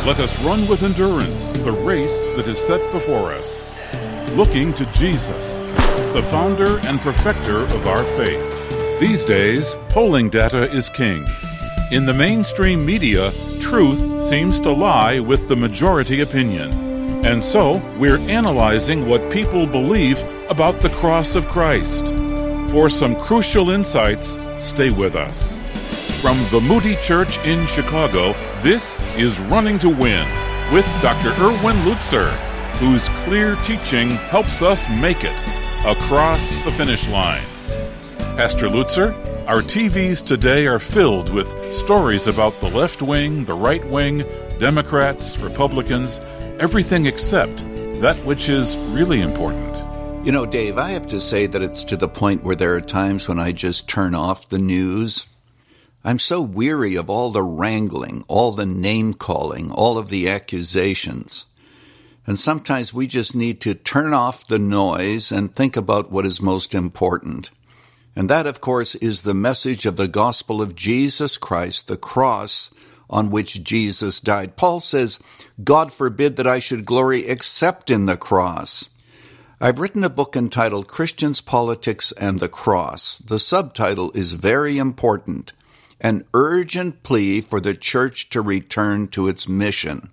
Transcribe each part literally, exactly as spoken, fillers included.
Let us run with endurance the race that is set before us, looking to Jesus, the founder and perfecter of our faith. These days, polling data is king. In the mainstream media, truth seems to lie with the majority opinion. And so, we're analyzing what people believe about the cross of Christ. For some crucial insights, stay with us. From the Moody Church in Chicago, this is Running to Win with Doctor Erwin Lutzer, whose clear teaching helps us make it across the finish line. Pastor Lutzer, our T Vs today are filled with stories about the left wing, the right wing, Democrats, Republicans, everything except that which is really important. You know, Dave, I have to say that it's to the point where there are times when I just turn off the news. I'm so weary of all the wrangling, all the name-calling, all of the accusations. And sometimes we just need to turn off the noise and think about what is most important. And that, of course, is the message of the gospel of Jesus Christ, the cross on which Jesus died. Paul says, God forbid that I should glory except in the cross. I've written a book entitled Christians, Politics, and the Cross. The subtitle is very important. An urgent plea for the church to return to its mission.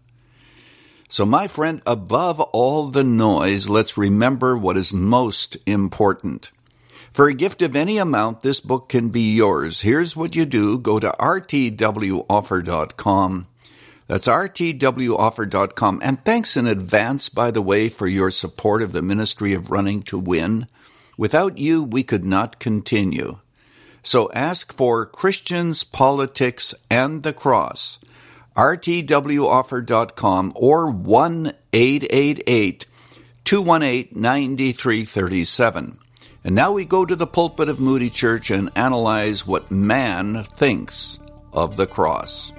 So, my friend, above all the noise, let's remember what is most important. For a gift of any amount, this book can be yours. Here's what you do. Go to r t w offer dot com. That's r t w offer dot com. And thanks in advance, by the way, for your support of the ministry of Running to Win. Without you, we could not continue. So ask for Christians, Politics, and the Cross, r t w offer dot com or one eight eight eight, two one eight, nine three three seven. And now we go to the pulpit of Moody Church and analyze what man thinks of the cross.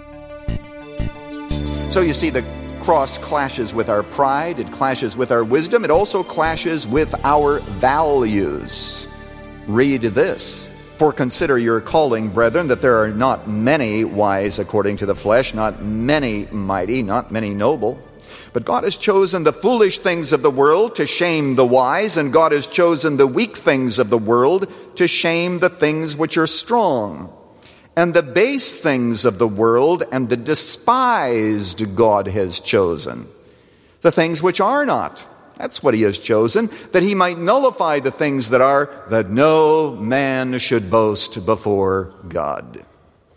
So you see, the cross clashes with our pride, it clashes with our wisdom, it also clashes with our values. Read this. For consider your calling, brethren, that there are not many wise according to the flesh, not many mighty, not many noble. But God has chosen the foolish things of the world to shame the wise, and God has chosen the weak things of the world to shame the things which are strong. And the base things of the world and the despised God has chosen, the things which are not. That's what he has chosen, that he might nullify the things that are, that no man should boast before God.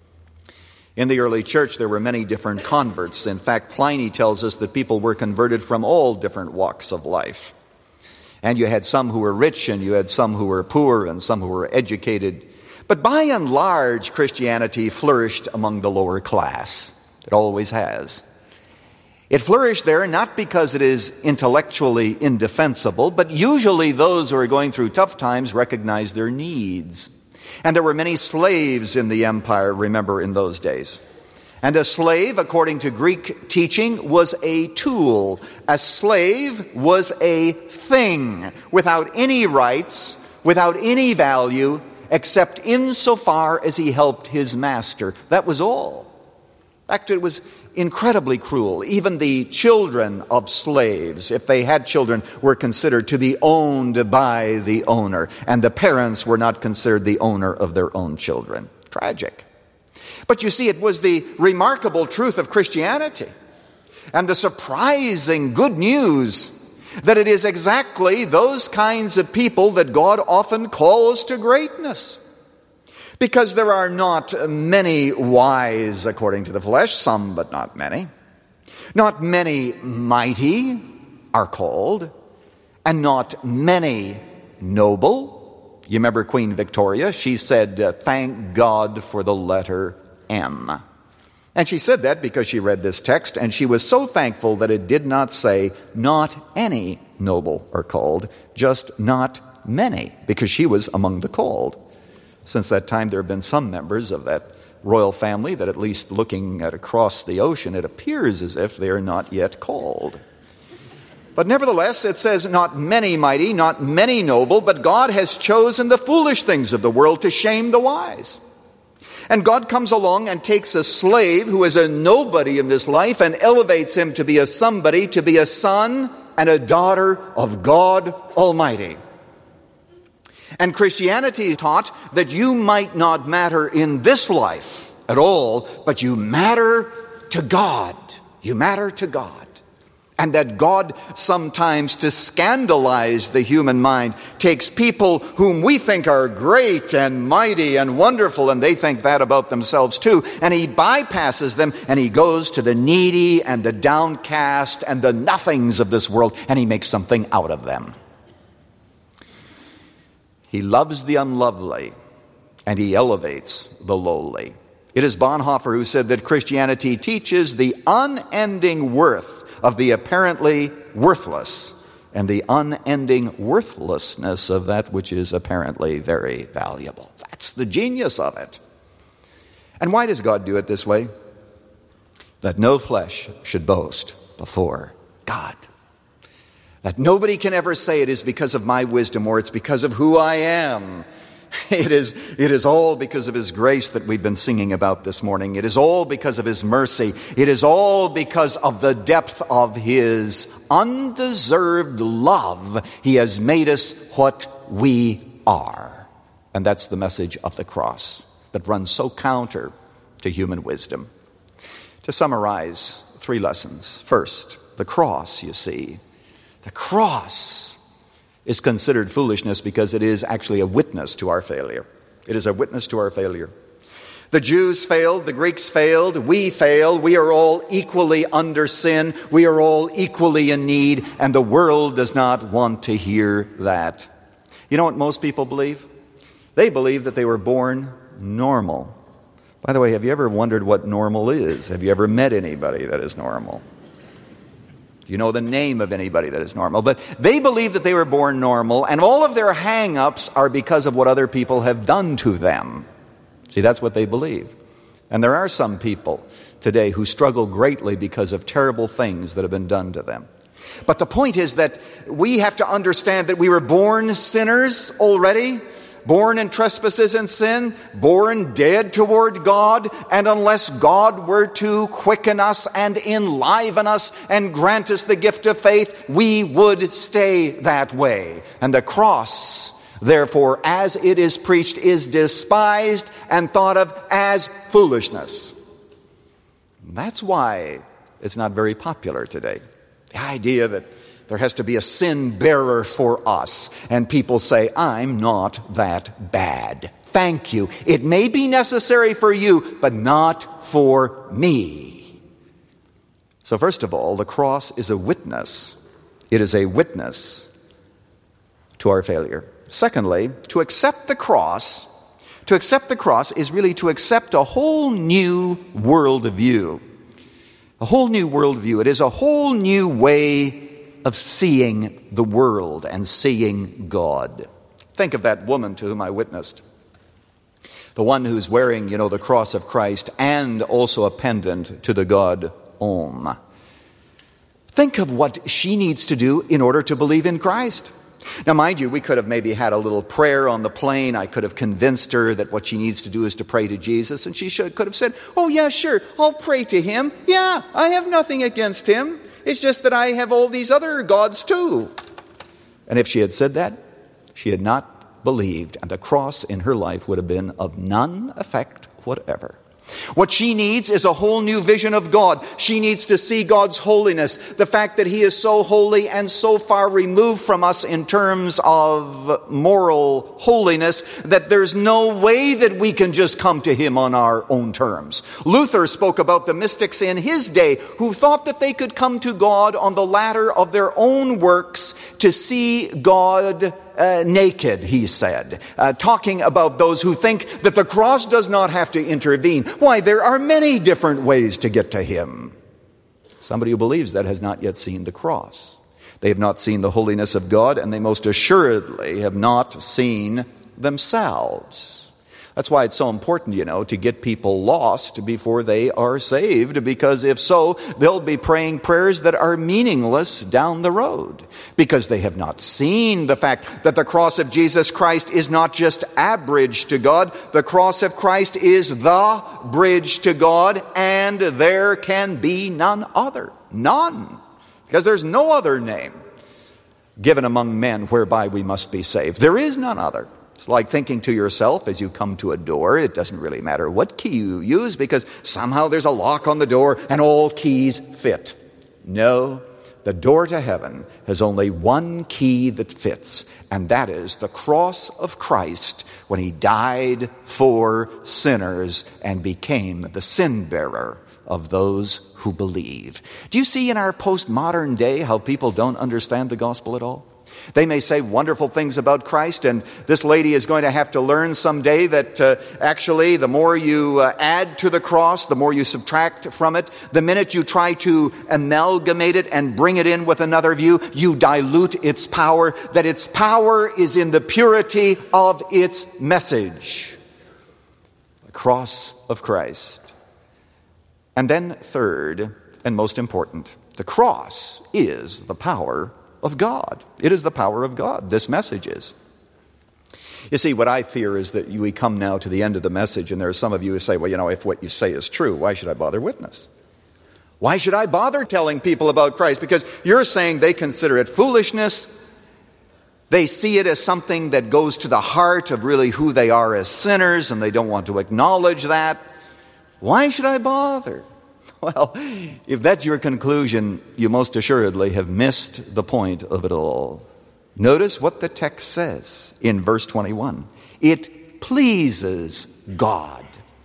In the early church, there were many different converts. In fact, Pliny tells us that people were converted from all different walks of life. And you had some who were rich, and you had some who were poor, and some who were educated. But by and large, Christianity flourished among the lower class. It always has. It flourished there not because it is intellectually indefensible, but usually those who are going through tough times recognize their needs. And there were many slaves in the empire, remember, in those days. And a slave, according to Greek teaching, was a tool. A slave was a thing without any rights, without any value, except insofar as he helped his master. That was all. In fact, it was incredibly cruel. Even the children of slaves, if they had children, were considered to be owned by the owner. And the parents were not considered the owner of their own children. Tragic. But you see, it was the remarkable truth of Christianity and the surprising good news that it is exactly those kinds of people that God often calls to greatness. Because there are not many wise according to the flesh, some but not many. Not many mighty are called, and not many noble. You remember Queen Victoria? She said, thank God for the letter M. And she said that because she read this text, and she was so thankful that it did not say, not any noble are called, just not many, because she was among the called. Since that time, there have been some members of that royal family that, at least looking at across the ocean, it appears as if they are not yet called. But nevertheless, it says, not many mighty, not many noble, but God has chosen the foolish things of the world to shame the wise. And God comes along and takes a slave who is a nobody in this life and elevates him to be a somebody, to be a son and a daughter of God Almighty. And Christianity taught that you might not matter in this life at all, but you matter to God. You matter to God. And that God sometimes, to scandalize the human mind, takes people whom we think are great and mighty and wonderful, and they think that about themselves too, and he bypasses them, and he goes to the needy and the downcast and the nothings of this world, and he makes something out of them. He loves the unlovely, and he elevates the lowly. It is Bonhoeffer who said that Christianity teaches the unending worth of the apparently worthless and the unending worthlessness of that which is apparently very valuable. That's the genius of it. And why does God do it this way? That no flesh should boast before God. That nobody can ever say it is because of my wisdom or it's because of who I am. It is, it is all because of his grace that we've been singing about this morning. It is all because of his mercy. It is all because of the depth of his undeserved love. He has made us what we are. And that's the message of the cross that runs so counter to human wisdom. To summarize, three lessons. First, the cross, you see. The cross is considered foolishness because it is actually a witness to our failure. It is a witness to our failure. The Jews failed, the Greeks failed, we failed, we are all equally under sin, we are all equally in need, and the world does not want to hear that. You know what most people believe? They believe that they were born normal. By the way, have you ever wondered what normal is? Have you ever met anybody that is normal? You know the name of anybody that is normal. But they believe that they were born normal, and all of their hang-ups are because of what other people have done to them. See, that's what they believe. And there are some people today who struggle greatly because of terrible things that have been done to them. But the point is that we have to understand that we were born sinners already, born in trespasses and sin, born dead toward God, and unless God were to quicken us and enliven us and grant us the gift of faith, we would stay that way. And the cross, therefore, as it is preached, is despised and thought of as foolishness. That's why it's not very popular today. The idea that there has to be a sin bearer for us. And people say, I'm not that bad. Thank you. It may be necessary for you, but not for me. So first of all, the cross is a witness. It is a witness to our failure. Secondly, to accept the cross, to accept the cross is really to accept a whole new worldview. A whole new worldview. It is a whole new way of seeing the world and seeing God. Think of that woman to whom I witnessed. The one who's wearing, you know, the cross of Christ and also a pendant to the god Om. Think of what she needs to do in order to believe in Christ. Now, mind you, we could have maybe had a little prayer on the plane. I could have convinced her that what she needs to do is to pray to Jesus. And she should, could have said, oh, yeah, sure, I'll pray to him. Yeah, I have nothing against him. It's just that I have all these other gods too. And if she had said that, she had not believed, and the cross in her life would have been of none effect whatever. What she needs is a whole new vision of God. She needs to see God's holiness, the fact that he is so holy and so far removed from us in terms of moral holiness that there's no way that we can just come to him on our own terms. Luther spoke about the mystics in his day who thought that they could come to God on the ladder of their own works to see God Uh, naked, he said, uh, talking about those who think that the cross does not have to intervene. Why, there are many different ways to get to him. Somebody who believes that has not yet seen the cross. They have not seen the holiness of God, and they most assuredly have not seen themselves. That's why it's so important, you know, to get people lost before they are saved, because if so, they'll be praying prayers that are meaningless down the road, because they have not seen the fact that the cross of Jesus Christ is not just a bridge to God. The cross of Christ is the bridge to God, and there can be none other. None. Because there's no other name given among men whereby we must be saved. There is none other. It's like thinking to yourself as you come to a door, it doesn't really matter what key you use because somehow there's a lock on the door and all keys fit. No, the door to heaven has only one key that fits, and that is the cross of Christ when he died for sinners and became the sin bearer of those who believe. Do you see in our postmodern day how people don't understand the gospel at all? They may say wonderful things about Christ, and this lady is going to have to learn someday that uh, actually the more you uh, add to the cross, the more you subtract from it. The minute you try to amalgamate it and bring it in with another view, you dilute its power, that its power is in the purity of its message. The cross of Christ. And then third, and most important, the cross is the power of God. It is the power of God. This message is. You see, what I fear is that we come now to the end of the message, and there are some of you who say, well, you know, if what you say is true, why should I bother witness? Why should I bother telling people about Christ? Because you're saying they consider it foolishness. They see it as something that goes to the heart of really who they are as sinners, and they don't want to acknowledge that. Why should I bother? Well, if that's your conclusion, you most assuredly have missed the point of it all. Notice what the text says in verse twenty-one. It pleases God.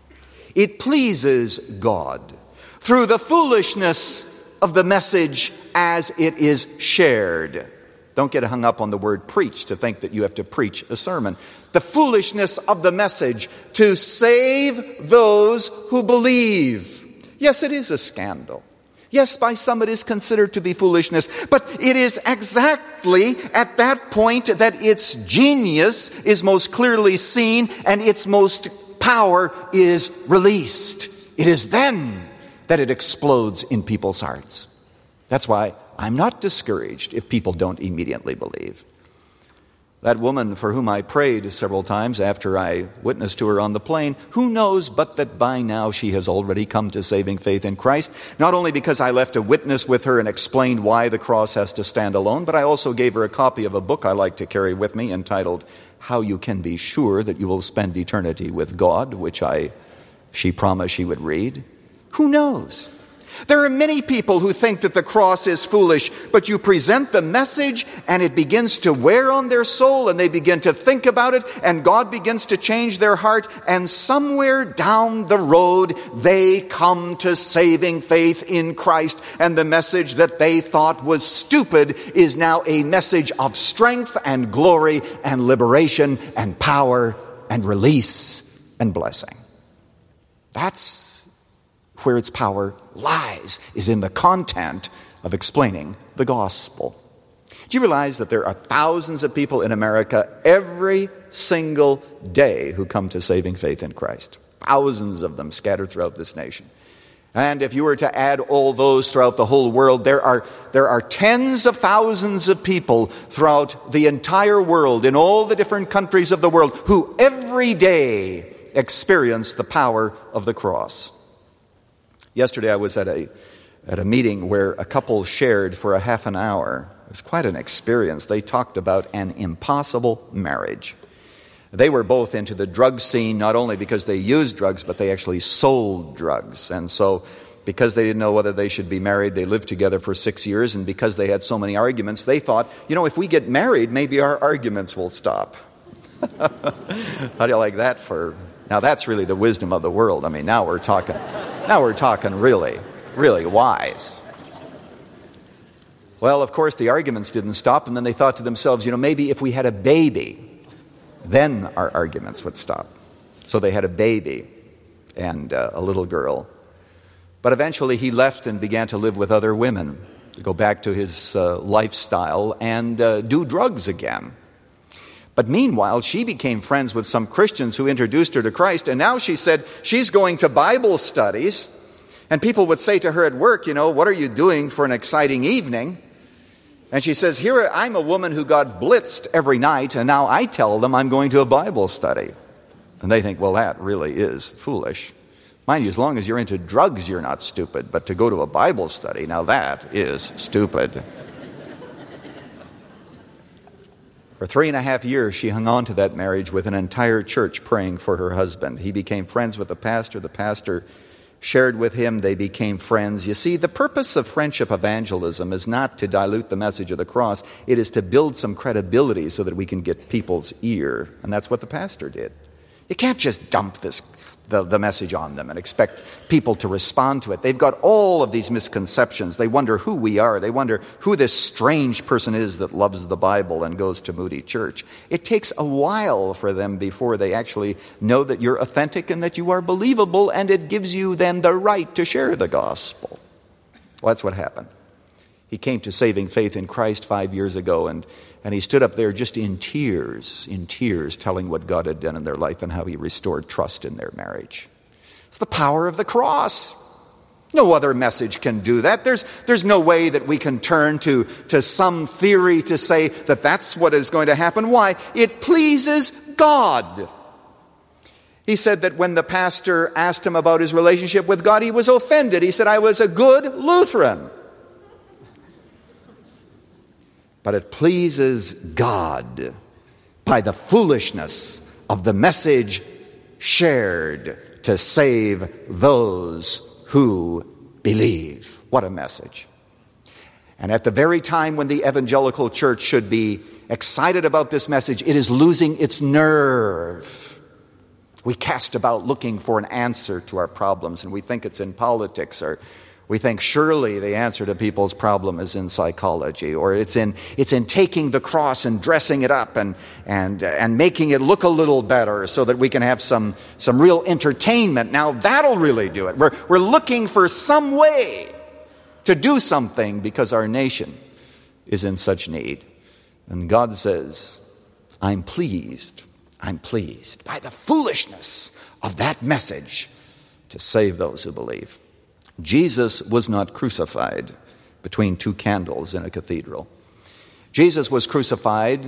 It pleases God through the foolishness of the message as it is shared. Don't get hung up on the word preach to think that you have to preach a sermon. The foolishness of the message to save those who believe. Yes, it is a scandal. Yes, by some it is considered to be foolishness, but it is exactly at that point that its genius is most clearly seen and its most power is released. It is then that it explodes in people's hearts. That's why I'm not discouraged if people don't immediately believe. That woman for whom I prayed several times after I witnessed to her on the plane, who knows but that by now she has already come to saving faith in Christ, not only because I left a witness with her and explained why the cross has to stand alone, but I also gave her a copy of a book I like to carry with me entitled How You Can Be Sure That You Will Spend Eternity with God, which I she promised she would read. Who knows? There are many people who think that the cross is foolish, but you present the message and it begins to wear on their soul and they begin to think about it and God begins to change their heart, and somewhere down the road they come to saving faith in Christ, and the message that they thought was stupid is now a message of strength and glory and liberation and power and release and blessing. That's where its power lies, is in the content of explaining the gospel. Do you realize that there are thousands of people in America every single day who come to saving faith in Christ? Thousands of them scattered throughout this nation. And if you were to add all those throughout the whole world, there are, there are tens of thousands of people throughout the entire world, in all the different countries of the world, who every day experience the power of the cross. Yesterday I was at a at a meeting where a couple shared for a half an hour. It was quite an experience. They talked about an impossible marriage. They were both into the drug scene, not only because they used drugs, but they actually sold drugs. And so because they didn't know whether they should be married, they lived together for six years. And because they had so many arguments, they thought, you know, if we get married, maybe our arguments will stop. How do you like that for... Now that's really the wisdom of the world. I mean, now we're talking, now we're talking really, really wise. Well, of course, the arguments didn't stop, and then they thought to themselves, you know, maybe if we had a baby, then our arguments would stop. So they had a baby and uh, a little girl. But eventually he left and began to live with other women, to go back to his uh, lifestyle and uh, do drugs again. But meanwhile, she became friends with some Christians who introduced her to Christ, and now she said she's going to Bible studies. And people would say to her at work, you know, what are you doing for an exciting evening? And she says, here I'm a woman who got blitzed every night, and now I tell them I'm going to a Bible study. And they think, well, that really is foolish. Mind you, as long as you're into drugs, you're not stupid. But to go to a Bible study, now that is stupid. For three and a half years, she hung on to that marriage with an entire church praying for her husband. He became friends with the pastor. The pastor shared with him. They became friends. You see, the purpose of friendship evangelism is not to dilute the message of the cross. It is to build some credibility so that we can get people's ear. And that's what the pastor did. You can't just dump this the, the message on them and expect people to respond to it. They've got all of these misconceptions. They wonder who we are. They wonder who this strange person is that loves the Bible and goes to Moody Church. It takes a while for them before they actually know that you're authentic and that you are believable, and it gives you then the right to share the gospel. Well, that's what happened. He came to saving faith in Christ five years ago, and, and he stood up there just in tears, in tears, telling what God had done in their life and how he restored trust in their marriage. It's the power of the cross. No other message can do that. There's, there's no way that we can turn to, to some theory to say that that's what is going to happen. Why? It pleases God. He said that when the pastor asked him about his relationship with God, he was offended. He said, I was a good Lutheran. But it pleases God by the foolishness of the message shared to save those who believe. What a message. And at the very time when the evangelical church should be excited about this message, it is losing its nerve. We cast about looking for an answer to our problems, and we think it's in politics, or we think surely the answer to people's problem is in psychology, or it's in it's in taking the cross and dressing it up and and and making it look a little better so that we can have some some real entertainment. Now that'll really do it. We're we're looking for some way to do something because our nation is in such need. And God says, I'm pleased, I'm pleased by the foolishness of that message to save those who believe. Jesus was not crucified between two candles in a cathedral. Jesus was crucified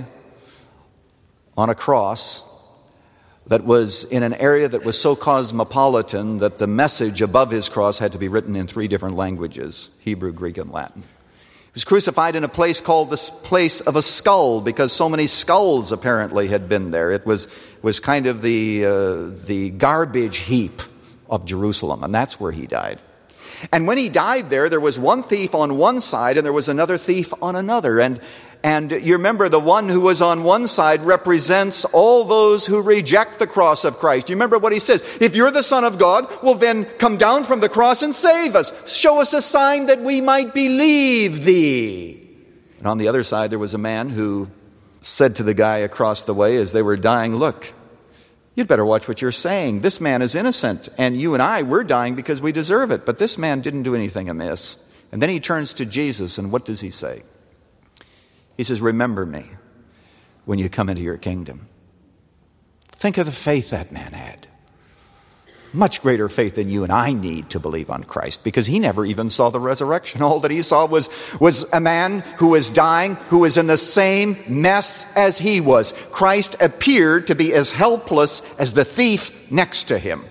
on a cross that was in an area that was so cosmopolitan that the message above his cross had to be written in three different languages: Hebrew, Greek, and Latin. He was crucified in a place called the place of a skull because so many skulls apparently had been there. It was, was kind of the, uh, the garbage heap of Jerusalem, and that's where he died. And when he died there, there was one thief on one side and there was another thief on another. And, and you remember the one who was on one side represents all those who reject the cross of Christ. You remember what he says? If you're the Son of God, well then come down from the cross and save us. Show us a sign that we might believe thee. And on the other side, there was a man who said to the guy across the way as they were dying, look, you'd better watch what you're saying. This man is innocent, and you and I, we're dying because we deserve it. But this man didn't do anything amiss. And then he turns to Jesus, and what does he say? He says, remember me when you come into your kingdom. Think of the faith that man had. Much greater faith than you and I need to believe on Christ, because he never even saw the resurrection. All that he saw was, was a man who was dying, who was in the same mess as he was. Christ appeared to be as helpless as the thief next to him.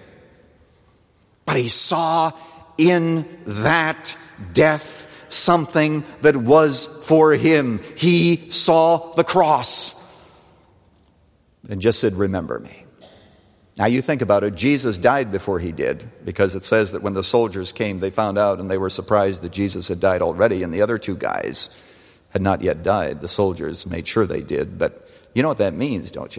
But he saw in that death something that was for him. He saw the cross and just said, remember me. Now you think about it, Jesus died before he did, because it says that when the soldiers came, they found out and they were surprised that Jesus had died already and the other two guys had not yet died. The soldiers made sure they did, but you know what that means, don't you?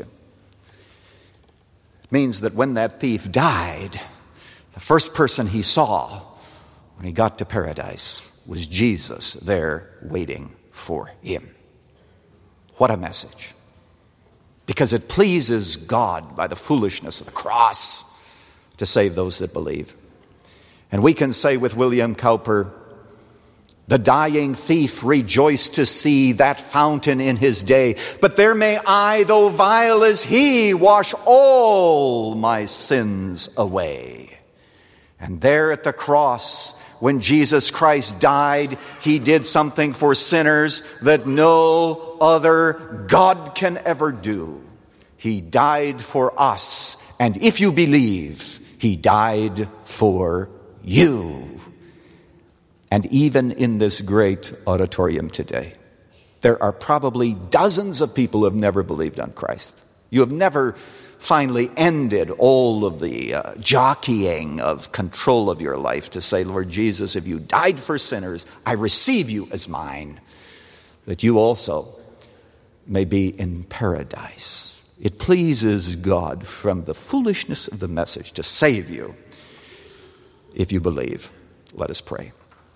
It means that when that thief died, the first person he saw when he got to paradise was Jesus there waiting for him. What a message. Because it pleases God by the foolishness of the cross to save those that believe. And we can say with William Cowper, The dying thief rejoiced to see that fountain in his day. But there may I, though vile as he, wash all my sins away. And there at the cross, when Jesus Christ died, he did something for sinners that no other God can ever do. He died for us. And if you believe, he died for you. And even in this great auditorium today, there are probably dozens of people who have never believed on Christ. You have never finally ended all of the uh, jockeying of control of your life to say, Lord Jesus, if you died for sinners, I receive you as mine, that you also may be in paradise. It pleases God from the foolishness of the message to save you if you believe. Let us pray.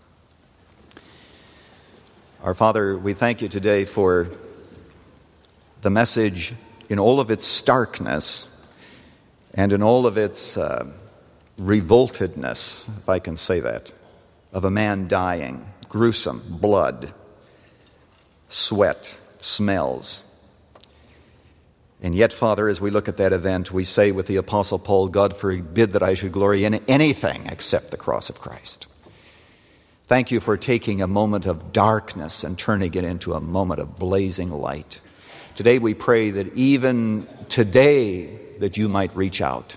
Our Father, we thank you today for the message in all of its starkness and in all of its uh, revoltedness, if I can say that, of a man dying, gruesome, blood, sweat, smells. And yet, Father, as we look at that event, we say with the Apostle Paul, God forbid that I should glory in anything except the cross of Christ. Thank you for taking a moment of darkness and turning it into a moment of blazing light. Today we pray that even today that you might reach out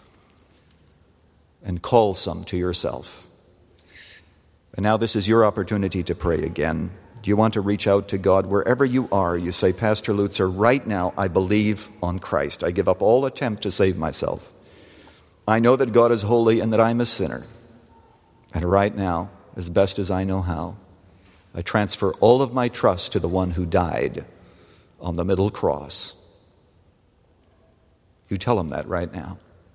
and call some to yourself. And now this is your opportunity to pray again. Do you want to reach out to God wherever you are? You say, Pastor Lutzer, right now I believe on Christ. I give up all attempt to save myself. I know that God is holy and that I'm a sinner. And right now, as best as I know how, I transfer all of my trust to the one who died on the middle cross. You tell him that right now.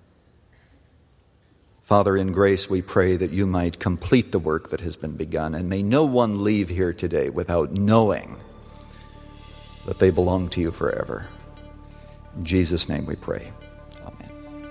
Father, in grace we pray that you might complete the work that has been begun, and may no one leave here today without knowing that they belong to you forever. In Jesus' name we pray. Amen.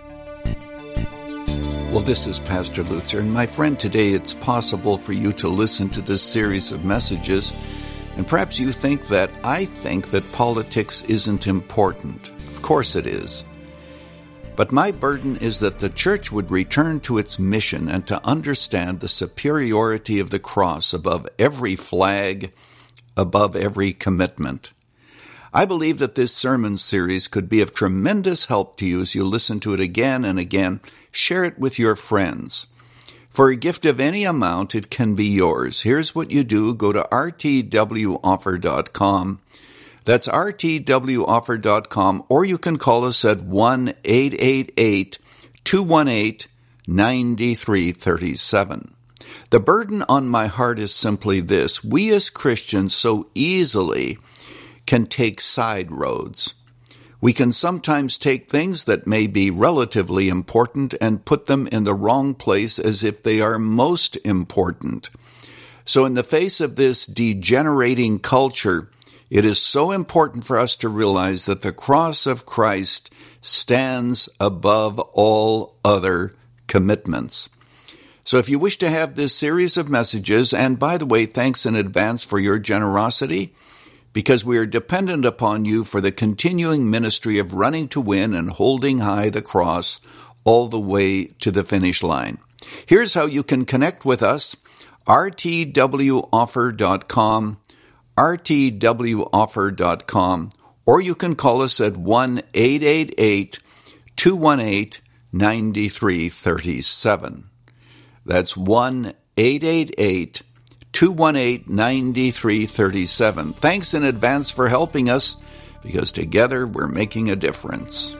Well, this is Pastor Lutzer, and my friend, today it's possible for you to listen to this series of messages, and perhaps you think that I think that politics isn't important. Of course it is. But my burden is that the church would return to its mission and to understand the superiority of the cross above every flag, above every commitment. I believe that this sermon series could be of tremendous help to you as you listen to it again and again. Share it with your friends. For a gift of any amount, it can be yours. Here's what you do. Go to r t w offer dot com. That's r t w offer dot com, or you can call us at one eight eight eight, two one eight, nine three three seven. The burden on my heart is simply this. We as Christians so easily can take side roads. We can sometimes take things that may be relatively important and put them in the wrong place as if they are most important. So in the face of this degenerating culture, it is so important for us to realize that the cross of Christ stands above all other commitments. So if you wish to have this series of messages, and by the way, thanks in advance for your generosity, because we are dependent upon you for the continuing ministry of running to win and holding high the cross all the way to the finish line. Here's how you can connect with us, r t w offer dot com, r t w offer dot com, or you can call us at one eight eight eight, two one eight, nine three three seven. That's one eight eight eight, two one eight, nine three three seven. Thanks in advance for helping us, because together we're making a difference.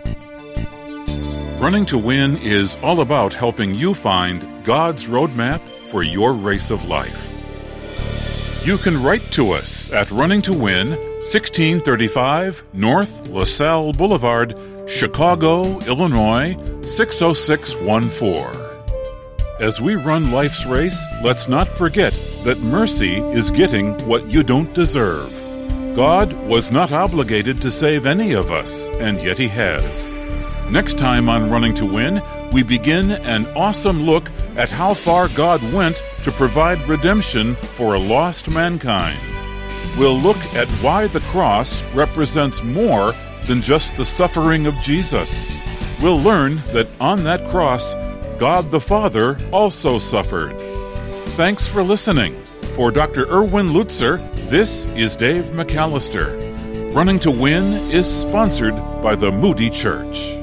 Running to Win is all about helping you find God's roadmap for your race of life. You can write to us at Running to Win, sixteen thirty-five North LaSalle Boulevard, Chicago, Illinois, six oh six one four. As we run life's race, let's not forget that mercy is getting what you don't deserve. God was not obligated to save any of us, and yet He has. Next time on Running to Win, we begin an awesome look at how far God went to provide redemption for a lost mankind. We'll look at why the cross represents more than just the suffering of Jesus. We'll learn that on that cross, God the Father also suffered. Thanks for listening. For Doctor Erwin Lutzer, this is Dave McAllister. Running to Win is sponsored by the Moody Church.